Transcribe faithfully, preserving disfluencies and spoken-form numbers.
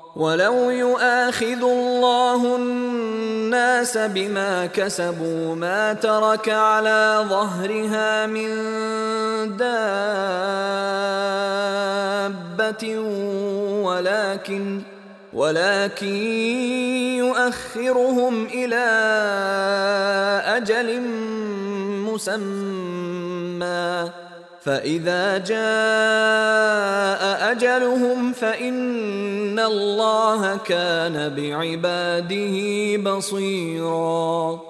ولو يؤاخذ الله الناس بما كسبوا ما ترك على ظهرها من دابة ولكن ولكن يؤخرهم إلى أجل مسمى، فإذا جاء أجلهم فإن الله كان بعباده بصيراً.